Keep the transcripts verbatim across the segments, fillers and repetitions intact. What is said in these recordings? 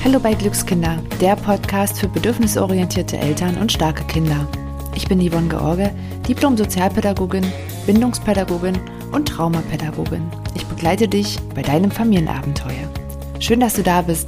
Hallo bei Glückskinder, der Podcast für bedürfnisorientierte Eltern und starke Kinder. Ich bin Yvonne George, Diplom-Sozialpädagogin, Bindungspädagogin und Traumapädagogin. Ich begleite dich bei deinem Familienabenteuer. Schön, dass du da bist.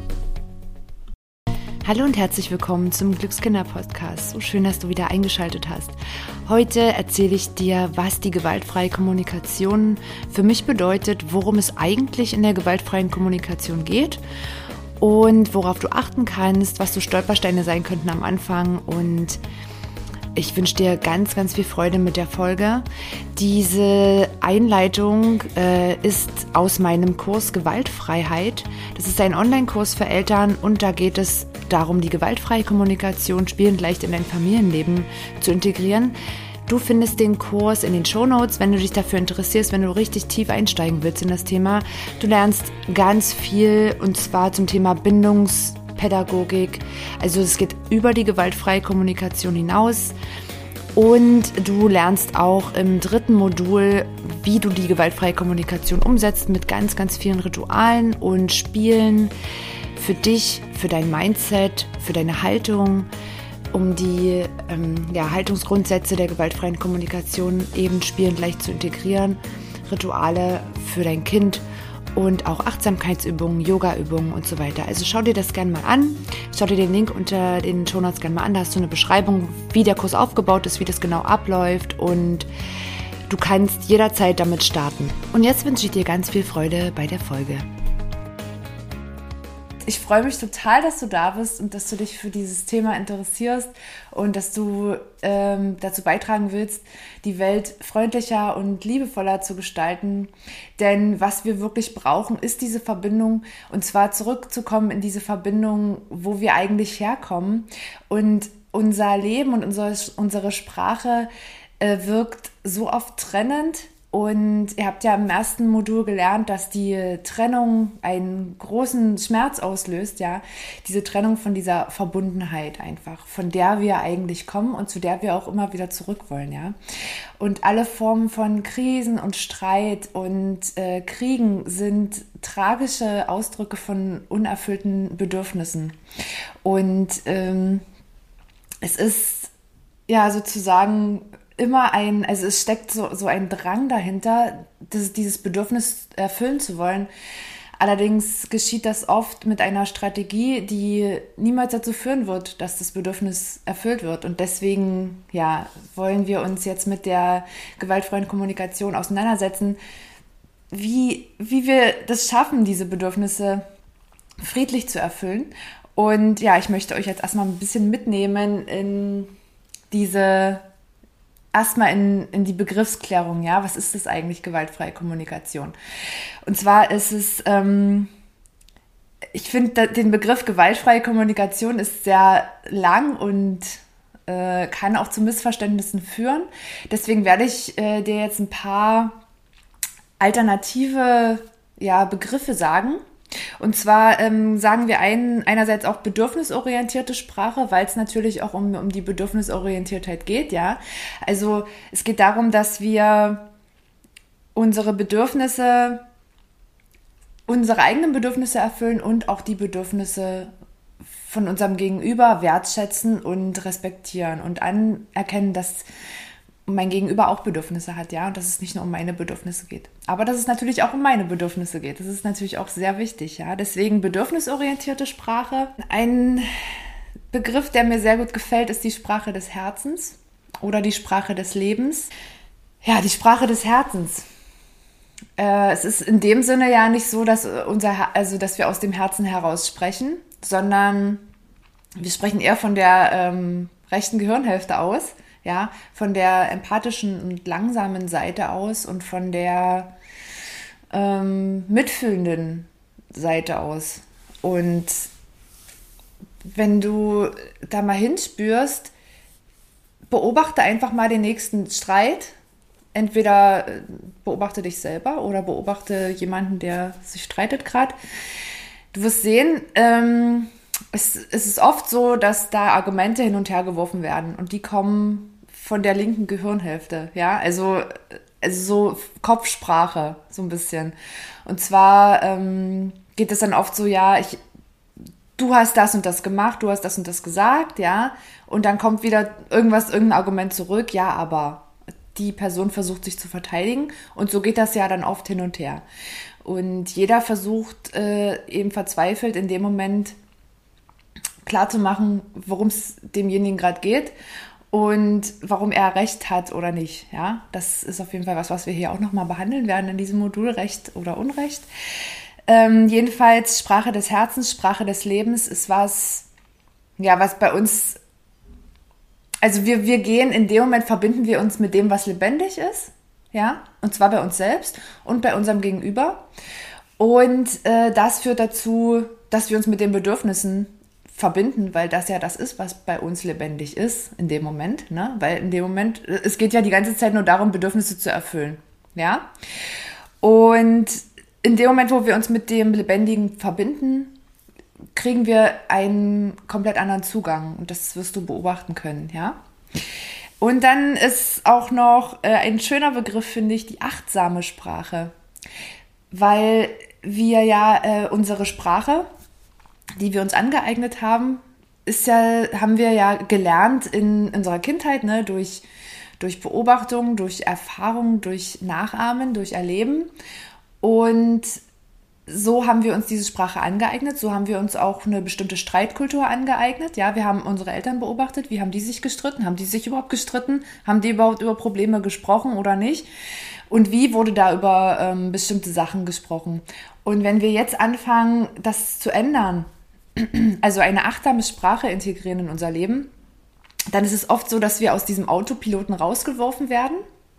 Hallo und herzlich willkommen zum Glückskinder-Podcast. So schön, dass du wieder eingeschaltet hast. Heute erzähle ich dir, was die gewaltfreie Kommunikation für mich bedeutet, worum es eigentlich in der gewaltfreien Kommunikation geht und worauf du achten kannst, was so Stolpersteine sein könnten am Anfang. Und ich wünsche dir ganz, ganz viel Freude mit der Folge. Diese Einleitung äh, ist aus meinem Kurs Gewaltfreiheit. Das ist ein Online-Kurs für Eltern und da geht es darum, die gewaltfreie Kommunikation spielend leicht in dein Familienleben zu integrieren. Du findest den Kurs in den Shownotes, wenn du dich dafür interessierst, wenn du richtig tief einsteigen willst in das Thema. Du lernst ganz viel und zwar zum Thema Bindungspädagogik. Also es geht über die gewaltfreie Kommunikation hinaus. Und du lernst auch im dritten Modul, wie du die gewaltfreie Kommunikation umsetzt mit ganz, ganz vielen Ritualen und Spielen für dich, für dein Mindset, für deine Haltung, um die ähm, ja, Haltungsgrundsätze der gewaltfreien Kommunikation eben spielend leicht zu integrieren, Rituale für dein Kind und auch Achtsamkeitsübungen, Yogaübungen und so weiter. Also schau dir das gerne mal an. Schau dir den Link unter den Shownotes gerne mal an. Da hast du eine Beschreibung, wie der Kurs aufgebaut ist, wie das genau abläuft und du kannst jederzeit damit starten. Und jetzt wünsche ich dir ganz viel Freude bei der Folge. Ich freue mich total, dass du da bist und dass du dich für dieses Thema interessierst und dass du ähm, dazu beitragen willst, die Welt freundlicher und liebevoller zu gestalten. Denn was wir wirklich brauchen, ist diese Verbindung und zwar zurückzukommen in diese Verbindung, wo wir eigentlich herkommen. Und unser Leben und unsere, unsere Sprache äh, wirkt so oft trennend. Und ihr habt ja im ersten Modul gelernt, dass die Trennung einen großen Schmerz auslöst, ja. Diese Trennung von dieser Verbundenheit einfach, von der wir eigentlich kommen und zu der wir auch immer wieder zurück wollen, ja. Und alle Formen von Krisen und Streit und äh, Kriegen sind tragische Ausdrücke von unerfüllten Bedürfnissen. Und ähm, es ist ja sozusagen immer ein, also es steckt so, so ein Drang dahinter, das, dieses Bedürfnis erfüllen zu wollen. Allerdings geschieht das oft mit einer Strategie, die niemals dazu führen wird, dass das Bedürfnis erfüllt wird. Und deswegen, ja, wollen wir uns jetzt mit der gewaltfreien Kommunikation auseinandersetzen, wie, wie wir das schaffen, diese Bedürfnisse friedlich zu erfüllen. Und ja, ich möchte euch jetzt erstmal ein bisschen mitnehmen in diese Erstmal in, in die Begriffsklärung, ja, was ist das eigentlich, gewaltfreie Kommunikation? Und zwar ist es, ähm, ich finde, den Begriff gewaltfreie Kommunikation ist sehr lang und äh, kann auch zu Missverständnissen führen. Deswegen werde ich äh, dir jetzt ein paar alternative ja, Begriffe sagen. Und zwar ähm, sagen wir ein, einerseits auch bedürfnisorientierte Sprache, weil es natürlich auch um, um die Bedürfnisorientiertheit geht, ja. Also es geht darum, dass wir unsere Bedürfnisse, unsere eigenen Bedürfnisse erfüllen und auch die Bedürfnisse von unserem Gegenüber wertschätzen und respektieren und anerkennen, dass mein Gegenüber auch Bedürfnisse hat, ja, und dass es nicht nur um meine Bedürfnisse geht. Aber dass es natürlich auch um meine Bedürfnisse geht. Das ist natürlich auch sehr wichtig, ja. Deswegen bedürfnisorientierte Sprache. Ein Begriff, der mir sehr gut gefällt, ist die Sprache des Herzens oder die Sprache des Lebens. Ja, die Sprache des Herzens. Äh, es ist in dem Sinne ja nicht so, dass unser, also dass wir aus dem Herzen heraus sprechen, sondern wir sprechen eher von der ähm, rechten Gehirnhälfte aus. Ja, von der empathischen und langsamen Seite aus und von der ähm, mitfühlenden Seite aus. Und wenn du da mal hinspürst, beobachte einfach mal den nächsten Streit. Entweder beobachte dich selber oder beobachte jemanden, der sich streitet gerade. Du wirst sehen, ähm, es, es ist oft so, dass da Argumente hin und her geworfen werden und die kommen von der linken Gehirnhälfte, ja, also, also so Kopfsprache, so ein bisschen. Und zwar ähm, geht es dann oft so, ja, ich, du hast das und das gemacht, du hast das und das gesagt, ja, und dann kommt wieder irgendwas, irgendein Argument zurück, ja, aber die Person versucht sich zu verteidigen und so geht das ja dann oft hin und her. Und jeder versucht äh, eben verzweifelt in dem Moment klarzumachen, worum es demjenigen gerade geht und warum er Recht hat oder nicht. Ja, das ist auf jeden Fall was, was wir hier auch nochmal behandeln werden in diesem Modul, Recht oder Unrecht. Ähm, jedenfalls Sprache des Herzens, Sprache des Lebens ist was, ja, was bei uns, also wir, wir gehen, in dem Moment verbinden wir uns mit dem, was lebendig ist, ja, und zwar bei uns selbst und bei unserem Gegenüber. Und äh, das führt dazu, dass wir uns mit den Bedürfnissen verbinden, weil das ja das ist, was bei uns lebendig ist in dem Moment, ne? Weil in dem Moment, es geht ja die ganze Zeit nur darum, Bedürfnisse zu erfüllen, ja. Und in dem Moment, wo wir uns mit dem Lebendigen verbinden, kriegen wir einen komplett anderen Zugang und das wirst du beobachten können, ja. Und dann ist auch noch äh, ein schöner Begriff, finde ich, die achtsame Sprache, weil wir ja äh, unsere Sprache, die wir uns angeeignet haben, ist ja, haben wir ja gelernt in unserer Kindheit, ne, durch, durch Beobachtung, durch Erfahrung, durch Nachahmen, durch Erleben. Und so haben wir uns diese Sprache angeeignet, so haben wir uns auch eine bestimmte Streitkultur angeeignet. Ja, wir haben unsere Eltern beobachtet, wie haben die sich gestritten, haben die sich überhaupt gestritten, haben die überhaupt über Probleme gesprochen oder nicht? Und wie wurde da über ähm, bestimmte Sachen gesprochen? Und wenn wir jetzt anfangen, das zu ändern, also eine achtsame Sprache integrieren in unser Leben, dann ist es oft so, dass wir aus diesem Autopiloten rausgeworfen werden.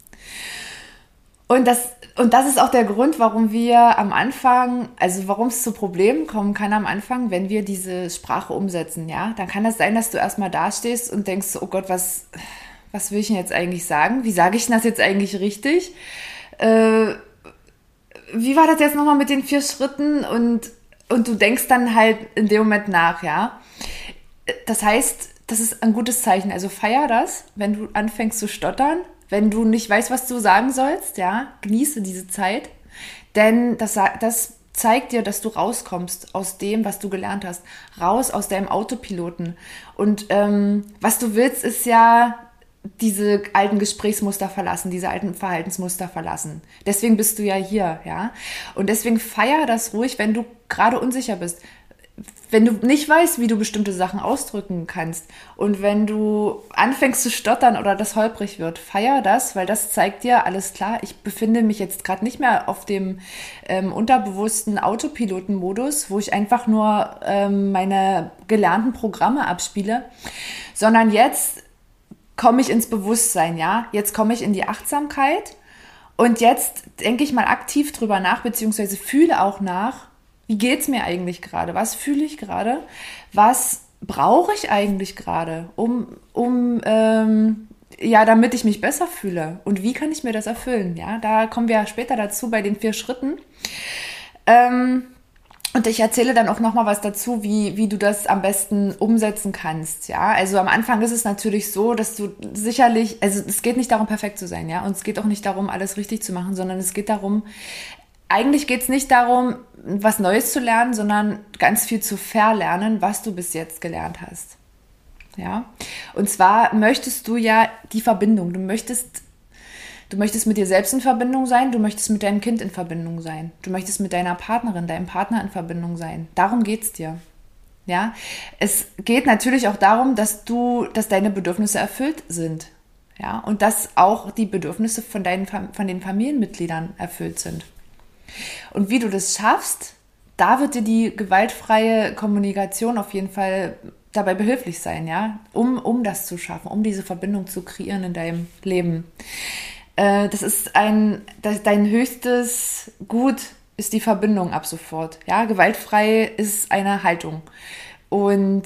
Und das, und das ist auch der Grund, warum wir am Anfang, also warum es zu Problemen kommen kann am Anfang, wenn wir diese Sprache umsetzen, ja. Dann kann das sein, dass du erstmal dastehst und denkst, oh Gott, was, was will ich denn jetzt eigentlich sagen? Wie sage ich denn das jetzt eigentlich richtig? Äh, wie war das jetzt nochmal mit den vier Schritten? Und, und du denkst dann halt in dem Moment nach, ja. Das heißt, das ist ein gutes Zeichen. Also feier das, wenn du anfängst zu stottern. Wenn du nicht weißt, was du sagen sollst, ja, genieße diese Zeit, denn das, das zeigt dir, dass du rauskommst aus dem, was du gelernt hast, raus aus deinem Autopiloten. Und ähm, was du willst, ist ja diese alten Gesprächsmuster verlassen, diese alten Verhaltensmuster verlassen. Deswegen bist du ja hier, ja. Und deswegen feier das ruhig, wenn du gerade unsicher bist. Wenn du nicht weißt, wie du bestimmte Sachen ausdrücken kannst und wenn du anfängst zu stottern oder das holprig wird, feier das, weil das zeigt dir, alles klar, ich befinde mich jetzt gerade nicht mehr auf dem ähm, unterbewussten Autopilotenmodus, wo ich einfach nur ähm, meine gelernten Programme abspiele, sondern jetzt komme ich ins Bewusstsein, ja, jetzt komme ich in die Achtsamkeit und jetzt denke ich mal aktiv drüber nach, beziehungsweise fühle auch nach, wie geht's mir eigentlich gerade? Was fühle ich gerade? Was brauche ich eigentlich gerade, um, um ähm, ja, damit ich mich besser fühle? Und wie kann ich mir das erfüllen? Ja, da kommen wir ja später dazu bei den vier Schritten. Ähm, und ich erzähle dann auch nochmal was dazu, wie, wie du das am besten umsetzen kannst. Ja, also am Anfang ist es natürlich so, dass du sicherlich, also es geht nicht darum, perfekt zu sein, ja, und es geht auch nicht darum, alles richtig zu machen, sondern es geht darum, eigentlich geht es nicht darum, was Neues zu lernen, sondern ganz viel zu verlernen, was du bis jetzt gelernt hast. Ja? Und zwar möchtest du ja die Verbindung, du möchtest, du möchtest mit dir selbst in Verbindung sein, du möchtest mit deinem Kind in Verbindung sein, du möchtest mit deiner Partnerin, deinem Partner in Verbindung sein. Darum geht's dir. Ja? Es geht natürlich auch darum, dass du, dass deine Bedürfnisse erfüllt sind. Ja? Und dass auch die Bedürfnisse von deinen, von den Familienmitgliedern erfüllt sind. Und wie du das schaffst, da wird dir die gewaltfreie Kommunikation auf jeden Fall dabei behilflich sein, ja, um, um das zu schaffen, um diese Verbindung zu kreieren in deinem Leben. Äh, das ist ein, das, dein höchstes Gut ist die Verbindung ab sofort, ja, gewaltfrei ist eine Haltung. Und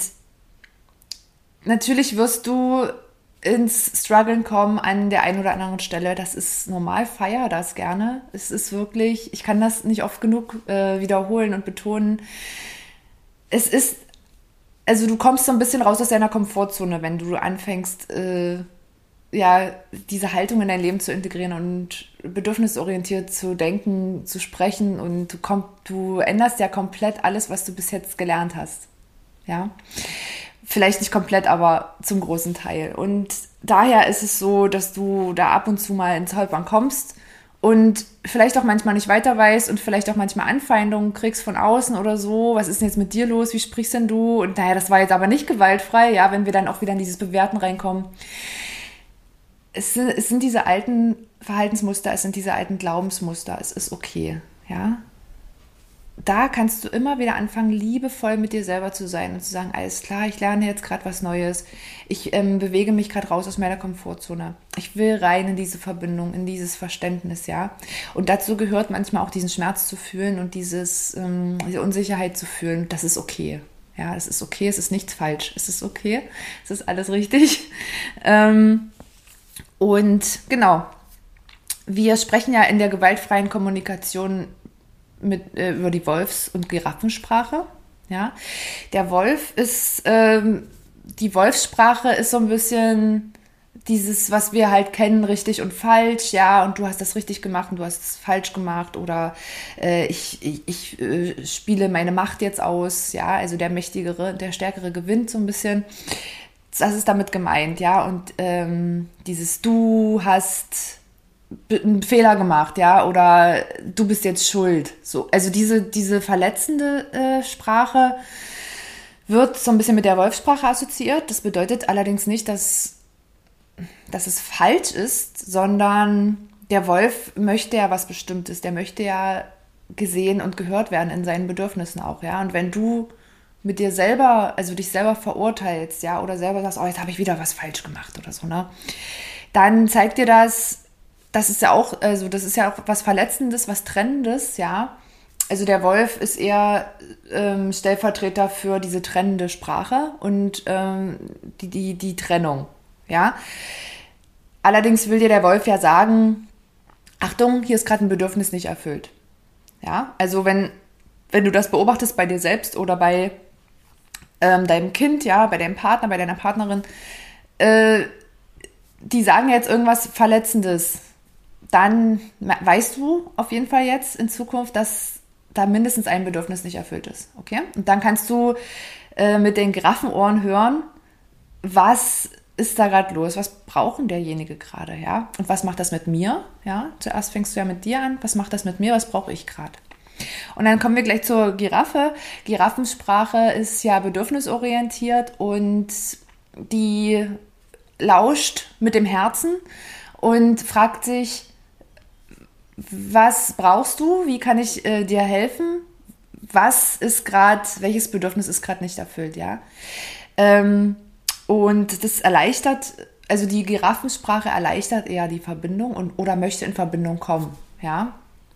natürlich wirst du ins Struggeln kommen an der einen oder anderen Stelle. Das ist normal, feier das gerne. Es ist wirklich, ich kann das nicht oft genug äh, wiederholen und betonen. Es ist, also du kommst so ein bisschen raus aus deiner Komfortzone, wenn du anfängst, äh, ja, diese Haltung in dein Leben zu integrieren und bedürfnisorientiert zu denken, zu sprechen und du, komm, du änderst ja komplett alles, was du bis jetzt gelernt hast. ja. Vielleicht nicht komplett, aber zum großen Teil. Und daher ist es so, dass du da ab und zu mal ins Holpern kommst und vielleicht auch manchmal nicht weiter weißt und vielleicht auch manchmal Anfeindungen kriegst von außen oder so. Was ist denn jetzt mit dir los? Wie sprichst denn du? Und naja, das war jetzt aber nicht gewaltfrei, ja, wenn wir dann auch wieder in dieses Bewerten reinkommen. Es sind, es sind diese alten Verhaltensmuster, es sind diese alten Glaubensmuster, es ist okay, ja. Da kannst du immer wieder anfangen, liebevoll mit dir selber zu sein und zu sagen, alles klar, ich lerne jetzt gerade was Neues. Ich ähm, bewege mich gerade raus aus meiner Komfortzone. Ich will rein in diese Verbindung, in dieses Verständnis, ja. Und dazu gehört manchmal auch diesen Schmerz zu fühlen und dieses, ähm, diese Unsicherheit zu fühlen. Das ist okay. Ja, es ist okay, es ist nichts falsch. Es ist okay, es ist alles richtig. Ähm, und genau, wir sprechen ja in der gewaltfreien Kommunikation mit, äh, über die Wolfs- und Giraffensprache. Ja? Der Wolf ist, ähm, die Wolfssprache ist so ein bisschen dieses, was wir halt kennen, richtig und falsch, ja, und du hast das richtig gemacht und du hast es falsch gemacht oder äh, ich, ich, ich äh, spiele meine Macht jetzt aus, ja, also der Mächtigere, der Stärkere gewinnt so ein bisschen. Das ist damit gemeint, ja, und ähm, dieses du hast einen Fehler gemacht, ja, oder du bist jetzt schuld. So, also diese, diese verletzende äh, Sprache wird so ein bisschen mit der Wolfssprache assoziiert. Das bedeutet allerdings nicht, dass, dass es falsch ist, sondern der Wolf möchte ja was Bestimmtes. Der möchte ja gesehen und gehört werden in seinen Bedürfnissen auch, ja. Und wenn du mit dir selber, also dich selber verurteilst, ja, oder selber sagst, oh, jetzt habe ich wieder was falsch gemacht oder so, ne, dann zeigt dir das, das ist ja auch, also das ist ja auch was Verletzendes, was Trennendes, ja. Also der Wolf ist eher ähm, Stellvertreter für diese trennende Sprache und ähm, die, die, die Trennung, ja. Allerdings will dir der Wolf ja sagen, Achtung, hier ist gerade ein Bedürfnis nicht erfüllt. Ja, also wenn, wenn du das beobachtest bei dir selbst oder bei ähm, deinem Kind, ja, bei deinem Partner, bei deiner Partnerin, äh, die sagen jetzt irgendwas Verletzendes, dann weißt du auf jeden Fall jetzt in Zukunft, dass da mindestens ein Bedürfnis nicht erfüllt ist. Okay? Und dann kannst du äh, mit den Giraffenohren hören, was ist da gerade los? Was brauchen derjenige gerade? Ja? Und was macht das mit mir? Ja? Zuerst fängst du ja mit dir an. Was macht das mit mir? Was brauche ich gerade? Und dann kommen wir gleich zur Giraffe. Giraffensprache ist ja bedürfnisorientiert und die lauscht mit dem Herzen und fragt sich, was brauchst du? Wie kann ich äh, dir helfen? Was ist gerade, welches Bedürfnis ist gerade nicht erfüllt, ja? Ähm, und das erleichtert, also die Giraffensprache erleichtert eher die Verbindung und oder möchte in Verbindung kommen, ja?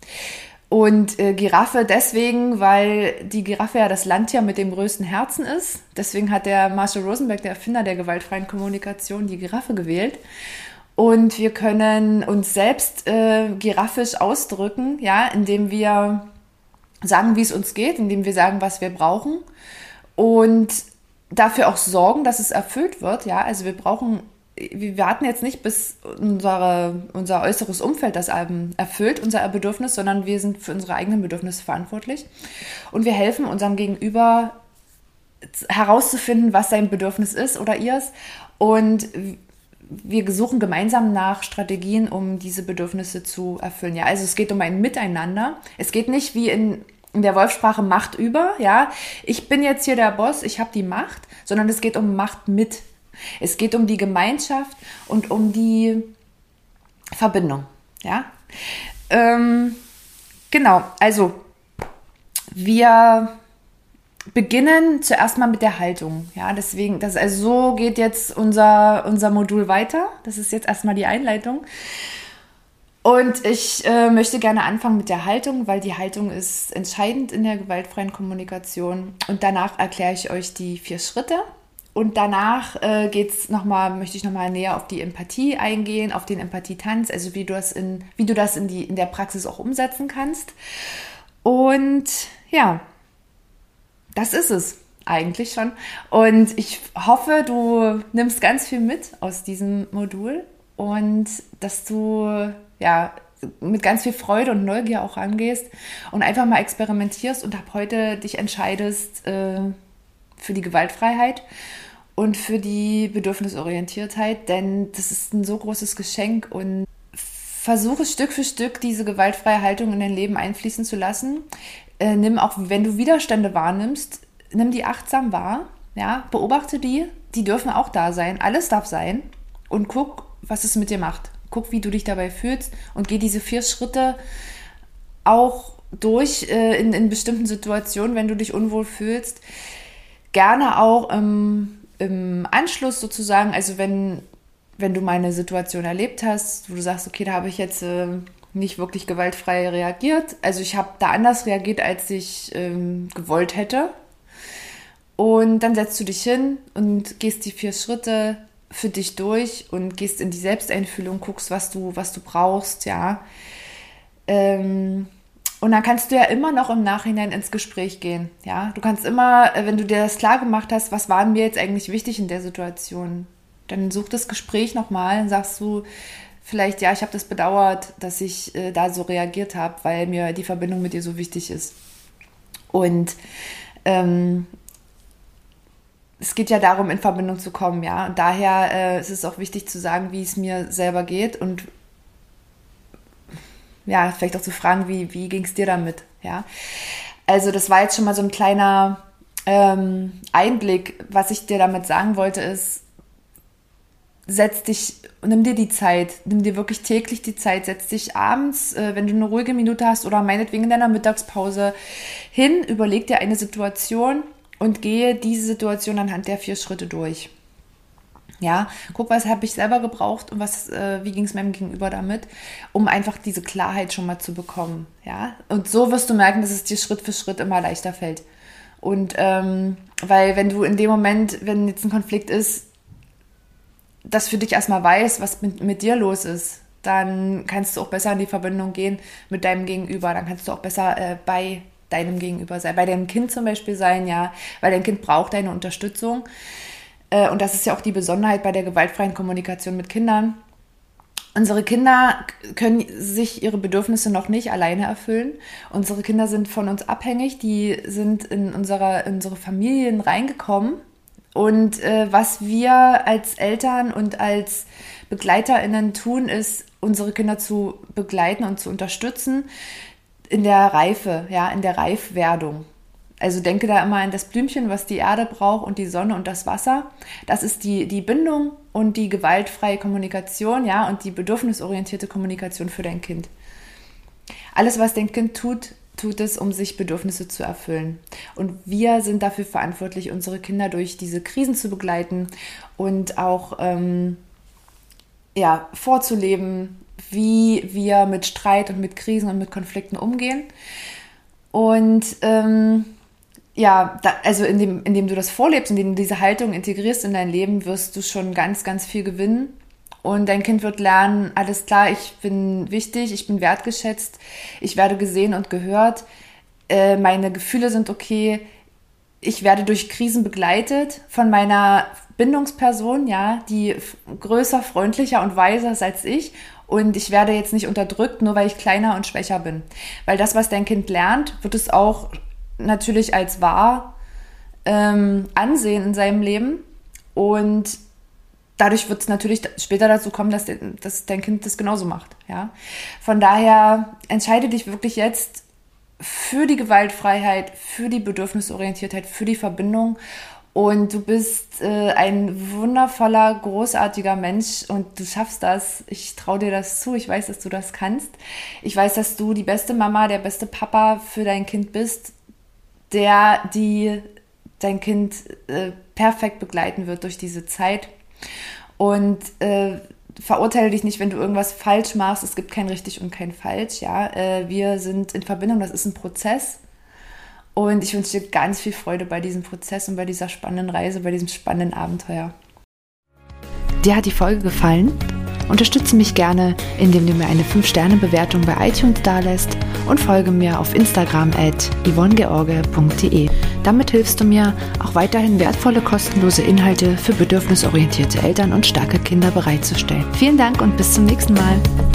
Und äh, Giraffe deswegen, weil die Giraffe ja das Landtier mit dem größten Herzen ist. Deswegen hat der Marshall Rosenberg, der Erfinder der gewaltfreien Kommunikation, die Giraffe gewählt. Und wir können uns selbst äh, giraffisch ausdrücken, ja, indem wir sagen, wie es uns geht, indem wir sagen, was wir brauchen und dafür auch sorgen, dass es erfüllt wird. Ja, also wir brauchen, wir warten jetzt nicht, bis unsere, unser äußeres Umfeld das erfüllt, unser Bedürfnis, sondern wir sind für unsere eigenen Bedürfnisse verantwortlich und wir helfen unserem Gegenüber herauszufinden, was sein Bedürfnis ist oder ihrs und wir suchen gemeinsam nach Strategien, um diese Bedürfnisse zu erfüllen. Ja, also es geht um ein Miteinander. Es geht nicht wie in, in der Wolfssprache Macht über, ja. Ich bin jetzt hier der Boss, ich habe die Macht, sondern es geht um Macht mit. Es geht um die Gemeinschaft und um die Verbindung, ja. Ähm, genau, also wir beginnen zuerst mal mit der Haltung. Ja, deswegen, das, also so geht jetzt unser, unser Modul weiter. Das ist jetzt erstmal die Einleitung. Und ich äh, möchte gerne anfangen mit der Haltung, weil die Haltung ist entscheidend in der gewaltfreien Kommunikation. Und danach erkläre ich euch die vier Schritte. Und danach äh, geht's noch mal, möchte ich nochmal näher auf die Empathie eingehen, auf den Empathietanz, also wie du das in, wie du das in, die, in der Praxis auch umsetzen kannst. Und ja, das ist es eigentlich schon. Und ich hoffe, du nimmst ganz viel mit aus diesem Modul und dass du ja mit ganz viel Freude und Neugier auch rangehst und einfach mal experimentierst und ab heute dich entscheidest, äh, für die Gewaltfreiheit und für die Bedürfnisorientiertheit, denn das ist ein so großes Geschenk und versuche Stück für Stück diese gewaltfreie Haltung in dein Leben einfließen zu lassen. Äh, nimm auch, wenn du Widerstände wahrnimmst, nimm die achtsam wahr, ja, beobachte die, die dürfen auch da sein, alles darf sein und guck, was es mit dir macht. Guck, wie du dich dabei fühlst und geh diese vier Schritte auch durch äh, in, in bestimmten Situationen, wenn du dich unwohl fühlst. Gerne auch im, im Anschluss sozusagen, also wenn, wenn du mal eine Situation erlebt hast, wo du sagst, okay, da habe ich jetzt äh, nicht wirklich gewaltfrei reagiert. Also ich habe da anders reagiert, als ich ähm, gewollt hätte. Und dann setzt du dich hin und gehst die vier Schritte für dich durch und gehst in die Selbsteinfühlung, guckst, was du, was du brauchst, ja. Ähm, und dann kannst du ja immer noch im Nachhinein ins Gespräch gehen, ja. Du kannst immer, wenn du dir das klar gemacht hast, was war mir jetzt eigentlich wichtig in der Situation, dann such das Gespräch nochmal und sagst du vielleicht, ja, ich habe das bedauert, dass ich äh, da so reagiert habe, weil mir die Verbindung mit dir so wichtig ist. Und ähm, es geht ja darum, in Verbindung zu kommen, ja. Und daher äh, ist es auch wichtig zu sagen, wie es mir selber geht und ja, vielleicht auch zu fragen, wie, wie ging es dir damit, ja. Also das war jetzt schon mal so ein kleiner ähm, Einblick. Was ich dir damit sagen wollte ist, setz dich, nimm dir die Zeit, nimm dir wirklich täglich die Zeit, setz dich abends, äh, wenn du eine ruhige Minute hast oder meinetwegen in deiner Mittagspause hin, überleg dir eine Situation und gehe diese Situation anhand der vier Schritte durch. Ja, guck, was habe ich selber gebraucht und was, äh, wie ging es meinem Gegenüber damit, um einfach diese Klarheit schon mal zu bekommen. Ja, und so wirst du merken, dass es dir Schritt für Schritt immer leichter fällt. Und ähm, weil wenn du in dem Moment, wenn jetzt ein Konflikt ist, das für dich erstmal weißt, was mit, mit dir los ist, dann kannst du auch besser in die Verbindung gehen mit deinem Gegenüber. Dann kannst du auch besser äh, bei deinem Gegenüber sein, bei deinem Kind zum Beispiel sein, ja, weil dein Kind braucht deine Unterstützung. Äh, und das ist ja auch die Besonderheit bei der gewaltfreien Kommunikation mit Kindern. Unsere Kinder können sich ihre Bedürfnisse noch nicht alleine erfüllen. Unsere Kinder sind von uns abhängig, die sind in unsere, in unsere Familien reingekommen. Und äh, was wir als Eltern und als BegleiterInnen tun, ist, unsere Kinder zu begleiten und zu unterstützen in der Reife, ja, in der Reifwerdung. Also denke da immer an das Blümchen, was die Erde braucht und die Sonne und das Wasser. Das ist die, die Bindung und die gewaltfreie Kommunikation, ja, und die bedürfnisorientierte Kommunikation für dein Kind. Alles, was dein Kind tut, tut es, um sich Bedürfnisse zu erfüllen. Und wir sind dafür verantwortlich, unsere Kinder durch diese Krisen zu begleiten und auch ähm, ja, vorzuleben, wie wir mit Streit und mit Krisen und mit Konflikten umgehen. Und ähm, ja, da, also indem, indem du das vorlebst, indem du diese Haltung integrierst in dein Leben, wirst du schon ganz, ganz viel gewinnen. Und dein Kind wird lernen, alles klar, ich bin wichtig, ich bin wertgeschätzt, ich werde gesehen und gehört, äh, meine Gefühle sind okay, ich werde durch Krisen begleitet von meiner Bindungsperson, ja, die f- größer, freundlicher und weiser ist als ich. Und ich werde jetzt nicht unterdrückt, nur weil ich kleiner und schwächer bin. Weil das, was dein Kind lernt, wird es auch natürlich als wahr ähm, ansehen in seinem Leben. Und dadurch wird es natürlich später dazu kommen, dass, de, dass dein Kind das genauso macht. Ja? Von daher entscheide dich wirklich jetzt für die Gewaltfreiheit, für die Bedürfnisorientiertheit, für die Verbindung. Und du bist äh, ein wundervoller, großartiger Mensch und du schaffst das. Ich traue dir das zu. Ich weiß, dass du das kannst. Ich weiß, dass du die beste Mama, der beste Papa für dein Kind bist, der die dein Kind äh, perfekt begleiten wird durch diese Zeit. Und äh, verurteile dich nicht, wenn du irgendwas falsch machst. Es gibt kein richtig und kein falsch. Ja, äh, wir sind in Verbindung. Das ist ein Prozess. Und ich wünsche dir ganz viel Freude bei diesem Prozess und bei dieser spannenden Reise, bei diesem spannenden Abenteuer. Dir hat die Folge gefallen? Unterstütze mich gerne, indem du mir eine fünf Sterne Bewertung bei iTunes dalässt und folge mir auf Instagram at yvonne george punkt de. Damit hilfst du mir, auch weiterhin wertvolle, kostenlose Inhalte für bedürfnisorientierte Eltern und starke Kinder bereitzustellen. Vielen Dank und bis zum nächsten Mal.